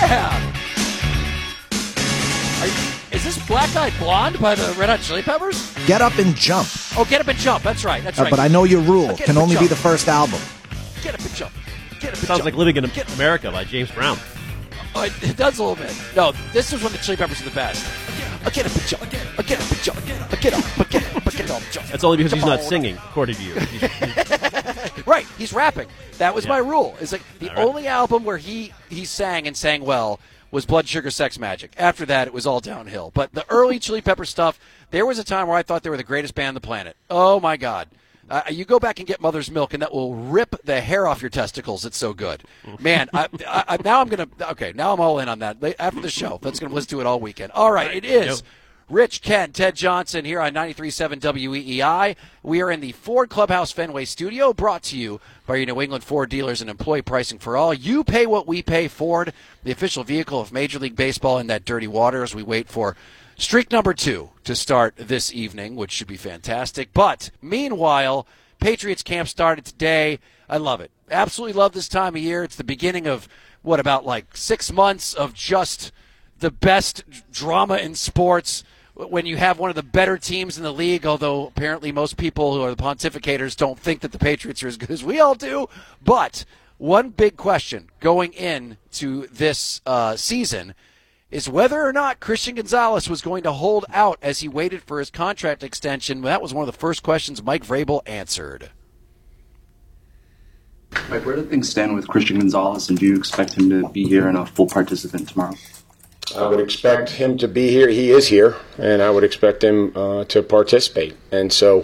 Yeah! Is this Black Eyed Blonde by the Red Hot Chili Peppers? Get Up and Jump. Oh, Get Up and Jump. That's right. But I know your rule. Can only be the first album. Get Up and Jump. Get Up and Sounds Jump. like Living in America by James Brown. Oh, it does a little bit. No, this is when the Chili Peppers are the best. Get up and jump. Get up and jump. Get up. Get up. Jump. That's only because he's not singing, according to you. Right, he's rapping. That was my rule. It's like the only album where he sang and sang well was Blood Sugar Sex Magic. After that, it was all downhill. But the early Chili Pepper stuff, there was a time where I thought they were the greatest band on the planet. Oh, my God. You go back and get Mother's Milk, and that will rip the hair off your testicles. It's so good. Man, now I'm going to – okay, now I'm all in on that. After the show, that's going to listen to it all weekend. All right, it is Rich, Ken, Ted Johnson here on 93.7 WEEI. We are in the Ford Clubhouse Fenway studio, brought to you by your New England Ford dealers and employee pricing for all. You pay what we pay. Ford, the official vehicle of Major League Baseball in that dirty water as we wait for streak number 2 to start this evening, which should be fantastic. But meanwhile, Patriots camp started today. I love it. Absolutely love this time of year. It's the beginning of, about 6 months of just the best drama in sports when you have one of the better teams in the league, although apparently most people who are the pontificators don't think that the Patriots are as good as we all do. But one big question going into this season is whether or not Christian Gonzalez was going to hold out as he waited for his contract extension. That was one of the first questions Mike Vrabel answered. Mike, where do things stand with Christian Gonzalez, and do you expect him to be here and a full participant tomorrow? I would expect him to be here. He is here, and I would expect him to participate. And so,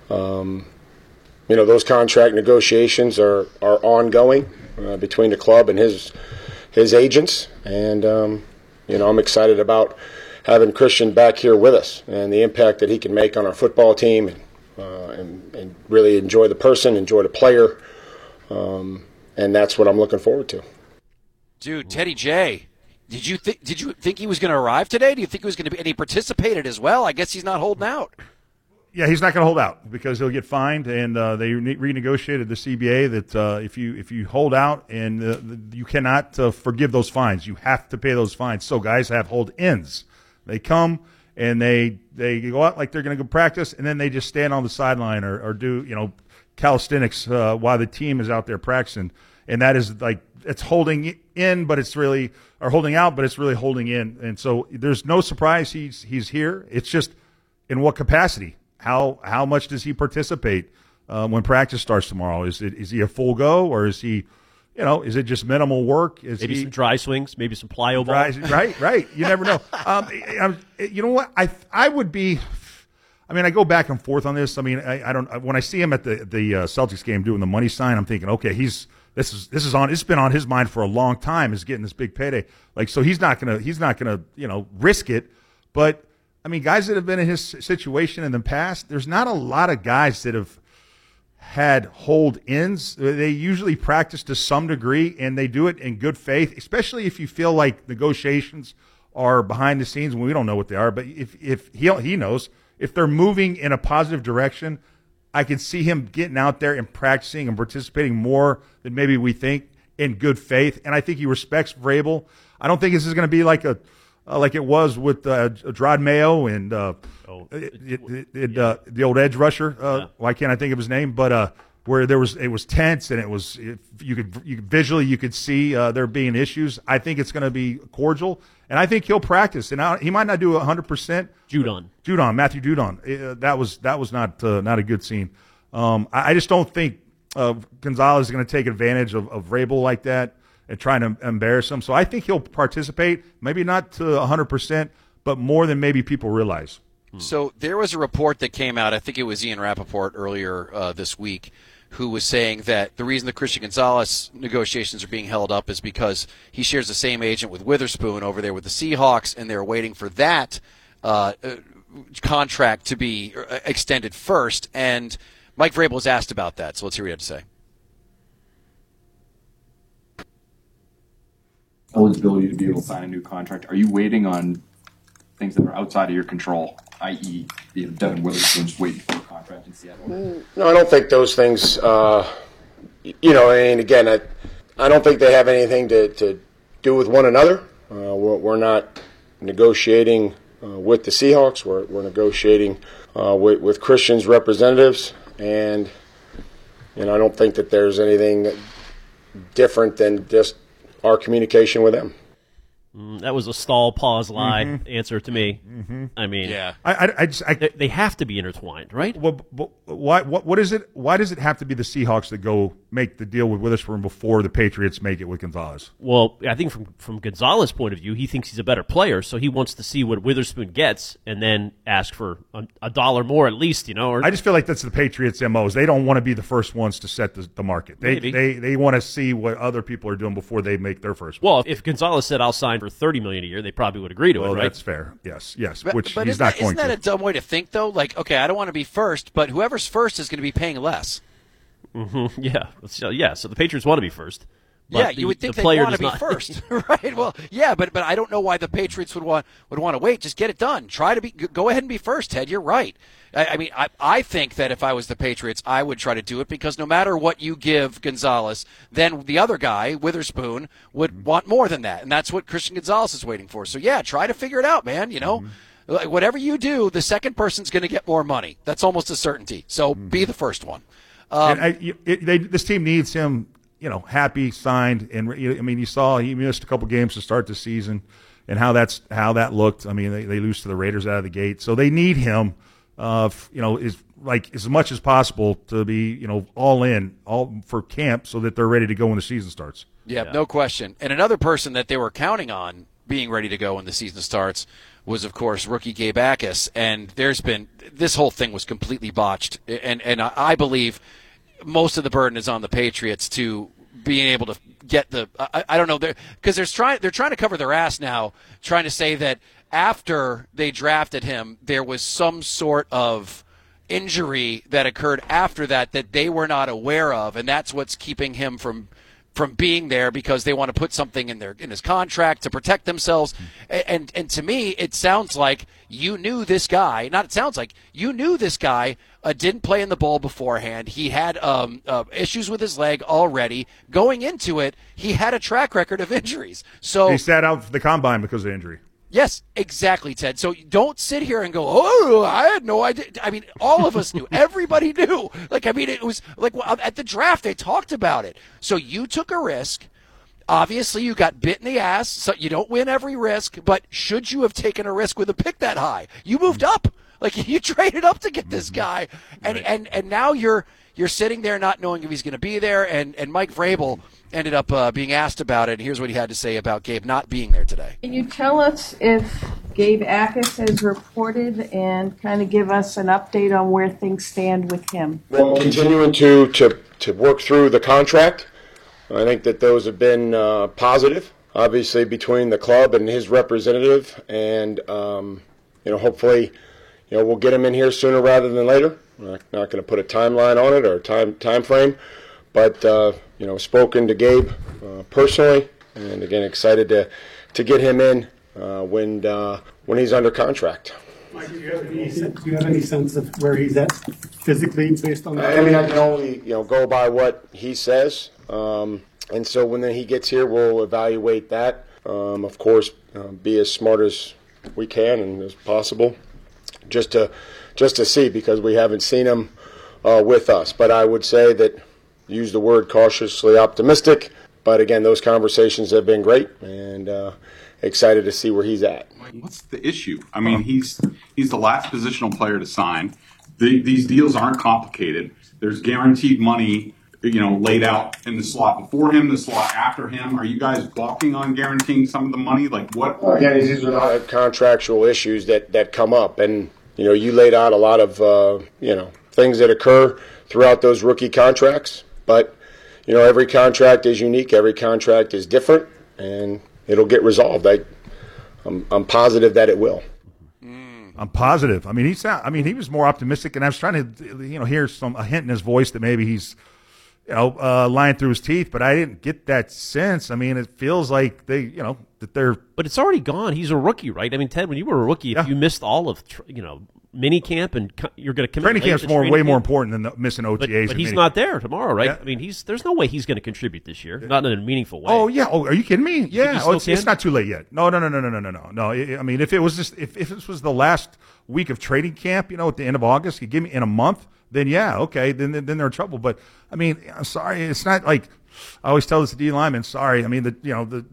those contract negotiations are ongoing between the club and his agents. And, I'm excited about having Christian back here with us and the impact that he can make on our football team and really enjoy the person, enjoy the player. And that's what I'm looking forward to. Dude, Teddy J, did you think he was going to arrive today? Do you think he was going to be? And he participated as well. I guess he's not holding out. Yeah, he's not going to hold out because he'll get fined, and they renegotiated the CBA that if you hold out and you cannot forgive those fines, you have to pay those fines. So guys have hold-ins. They come and they go out like they're going to go practice, and then they just stand on the sideline or do calisthenics while the team is out there practicing, and that is like it's holding in, but it's really or holding out, but it's really holding in, and so there's no surprise he's here. It's just in what capacity. How much does he participate when practice starts tomorrow? Is he a full go, or is he, is it just minimal work? Maybe some dry swings, maybe some plyo ball. Right. You never know. You know what? I would be. I mean, I go back and forth on this. I mean, I don't. When I see him at the Celtics game doing the money sign, I'm thinking, okay, this is on. It's been on his mind for a long time. Is getting this big payday. So he's not gonna risk it, but. I mean, guys that have been in his situation in the past, there's not a lot of guys that have had hold-ins. They usually practice to some degree, and they do it in good faith, especially if you feel like negotiations are behind the scenes. We don't know what they are, but if he knows, if they're moving in a positive direction, I can see him getting out there and practicing and participating more than maybe we think in good faith. And I think he respects Vrabel. I don't think this is going to be like it was with Drod Mayo and the old edge rusher. Why can't I think of his name? But where it was tense and you could see there being issues. I think it's going to be cordial, and I think he'll practice. And he might not do 100%. Matthew Judon. That was not a good scene. I just don't think Gonzalez is going to take advantage of Vrabel like that and trying to embarrass him. So I think he'll participate, maybe not to 100%, but more than maybe people realize. So there was a report that came out, I think it was Ian Rappaport earlier this week, who was saying that the reason the Christian Gonzalez negotiations are being held up is because he shares the same agent with Witherspoon over there with the Seahawks, and they're waiting for that contract to be extended first. And Mike Vrabel was asked about that, so let's hear what he had to say. Eligibility to be able to sign a new contract. Are you waiting on things that are outside of your control, i.e., Devin Witherspoon's waiting for a contract in Seattle? No, I don't think those things. Again, I don't think they have anything to do with one another. We're not negotiating with the Seahawks. We're negotiating with Christian's representatives, and I don't think that there's anything different than just our communication with them. That was a stall, pause, lie answer to me. I mean, Yeah. they have to be intertwined, right? Well, what is it? Why does it have to be the Seahawks that go make the deal with Witherspoon before the Patriots make it with Gonzalez? Well, I think from Gonzalez's point of view, he thinks he's a better player, so he wants to see what Witherspoon gets and then ask for a dollar more at least, Or I just feel like that's the Patriots' MOs. They don't want to be the first ones to set the market. They want to see what other people are doing before they make their first. Well, if Gonzalez said I'll sign for $30 million a year, they probably would agree to it, right? That's fair. Yes. Which But he's isn't not that, going isn't that to. a dumb way to think, though? Like, okay, I don't want to be first, but whoever's first is going to be paying less. Yeah. So the Patriots want to be first. But Yeah, you would think the they'd player want to does be not. first, right? Well, yeah, but I don't know why the Patriots would want to wait. Just get it done. Try to go ahead and be first, Ted. You're right. I mean, I think that if I was the Patriots, I would try to do it because no matter what you give Gonzalez, then the other guy, Witherspoon, would want more than that, and that's what Christian Gonzalez is waiting for. So yeah, try to figure it out, man. Like, whatever you do, the second person's going to get more money. That's almost a certainty. So be the first one. This team needs him, happy, signed, and I mean, you saw he missed a couple games to start the season, and how that looked. I mean, they lose to the Raiders out of the gate, so they need him. Is like as much as possible to be, all for camp, so that they're ready to go when the season starts. Yeah, no question. And another person that they were counting on being ready to go when the season starts was, of course, rookie Gabe Akis. And this whole thing was completely botched. And I believe most of the burden is on the Patriots to being able to get I don't know, because they're trying to cover their ass now, trying to say that after they drafted him, there was some sort of injury that occurred after that they were not aware of, and that's what's keeping him from being there, because they want to put something in his contract to protect themselves. And to me, it sounds like you knew this guy. You knew this guy didn't play in the bowl beforehand. He had issues with his leg already. Going into it, he had a track record of injuries. So he sat out for the combine because of injury. Yes, exactly, Ted. So don't sit here and go, oh, I had no idea. I mean, all of us knew. Everybody knew. It was like at the draft, they talked about it. So you took a risk. Obviously, you got bit in the ass, so you don't win every risk. But should you have taken a risk with a pick that high? You moved up. Like, you traded up to get this guy. And now you're sitting there not knowing if he's going to be there. And Mike Vrabel ended up being asked about it. And here's what he had to say about Gabe not being there today. Can you tell us if Gabe Akis has reported and kind of give us an update on where things stand with him? Well, continuing to work through the contract. I think that those have been positive, obviously, between the club and his representative. And, hopefully, we'll get him in here sooner rather than later. I'm not going to put a timeline on it or a time frame. But, spoken to Gabe personally, and again, excited to get him in when he's under contract. Mike, do you have any sense of where he's at physically based on that? I mean, I can only go by what he says, and so when he gets here, we'll evaluate that. Of course, be as smart as we can and as possible, just to see, because we haven't seen him with us. But I would say that, use the word cautiously optimistic. But again, those conversations have been great, and excited to see where he's at. What's the issue? I mean, he's the last positional player to sign. These deals aren't complicated. There's guaranteed money, laid out in the slot before him, the slot after him. Are you guys balking on guaranteeing some of the money? Like what? Again, these are not contractual issues that come up, and you laid out a lot of things that occur throughout those rookie contracts. But every contract is unique. Every contract is different, and it'll get resolved. I'm positive that it will. I'm positive. I mean, he was more optimistic, and I was trying to, hear a hint in his voice that maybe he's, lying through his teeth, but I didn't get that sense. I mean, it feels like that they're. But it's already gone. He's a rookie, right? I mean, Ted, when you were a rookie, if you missed all of, mini camp and you're going to commit. Training late camp's to training way camp. more important than missing OTAs. But and he's mini- not there tomorrow, right? Yeah. I mean, there's no way he's going to contribute this year, not in a meaningful way. Oh yeah. Oh, are you kidding me? Yeah. still It's can? not too late yet. No. No. I mean, if it was just if this was the last week of training camp, at the end of August, you give me in a month, then yeah, okay, then they're in trouble. But I mean, I'm sorry, it's not like I always tell this to D linemen. Sorry, I mean the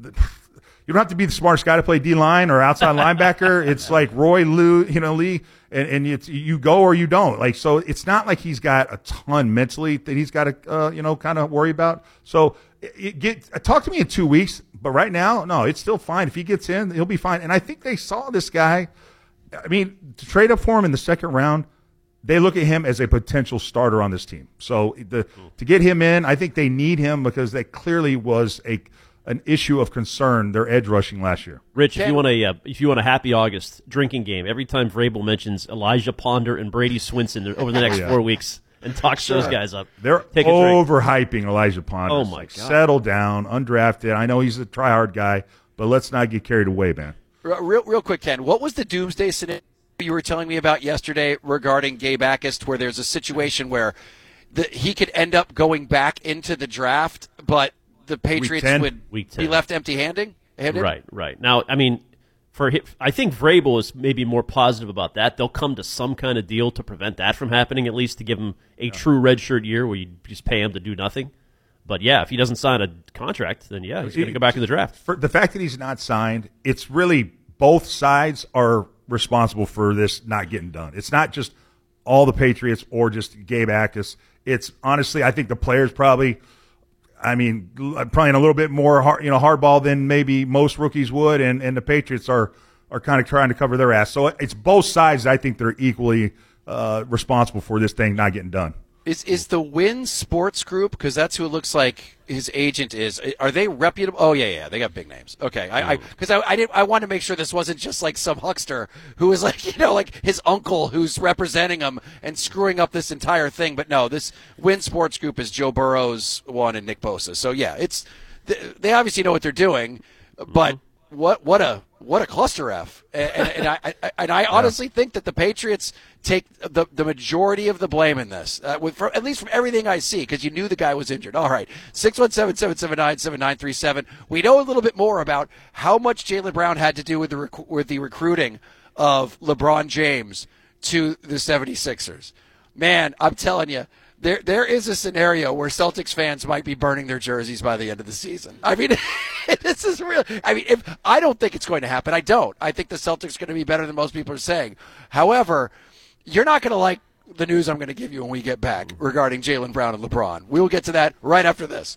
you don't have to be the smartest guy to play D line or outside linebacker. It's like Roy Lee, and you go or you don't. Like, so it's not like he's got a ton mentally that he's got to kind of worry about. So talk to me in 2 weeks. But right now, no, it's still fine. If he gets in, he'll be fine. And I think they saw this guy. I mean, to trade up for him in the second round, they look at him as a potential starter on this team. So to get him in, I think they need him because that clearly was an issue of concern, their edge rushing last year. Rich, if you want a happy August drinking game, every time Vrabel mentions Elijah Ponder and Brady Swinson over the next 4 weeks and talks those guys up, they're take a drink. overhyping Elijah Ponder. Oh my God! Settle down, undrafted. I know he's a try-hard guy, but let's not get carried away, man. Real quick, Ken. What was the doomsday scenario you were telling me about yesterday regarding Gabe Akist, where there's a situation where he could end up going back into the draft, but the Patriots would be left empty-handed? Right. Now, I mean, I think Vrabel is maybe more positive about that. They'll come to some kind of deal to prevent that from happening, at least to give him a true redshirt year where you just pay him to do nothing. But, yeah, if he doesn't sign a contract, then, yeah, he's going to go back in the draft. For the fact that he's not signed, it's really both sides are responsible for this not getting done. It's not just all the Patriots or just Gabe Akist. It's honestly, I think the players probably – playing a little bit more hardball than maybe most rookies would, and the Patriots are kind of trying to cover their ass. So it's both sides. I think they're equally responsible for this thing not getting done. Is the Wynn Sports Group, because that's who it looks like his agent is, are they reputable? Oh, yeah, they got big names. Okay, I wanted to make sure this wasn't just like some huckster who is like, like his uncle who's representing him and screwing up this entire thing. But no, this Wynn Sports Group is Joe Burrow's one and Nick Bosa. So yeah, they obviously know what they're doing, but what a cluster F. And I honestly think that the Patriots take the majority of the blame in this, at least from everything I see, because you knew the guy was injured. All right, 617-779-7937. We know a little bit more about how much Jaylen Brown had to do with the recruiting of LeBron James to the 76ers. Man, I'm telling you, there is a scenario where Celtics fans might be burning their jerseys by the end of the season. I mean, this is real. I mean, I don't think it's going to happen. I don't. I think the Celtics are going to be better than most people are saying. However, you're not going to like the news I'm going to give you when we get back regarding Jaylen Brown and LeBron. We will get to that right after this.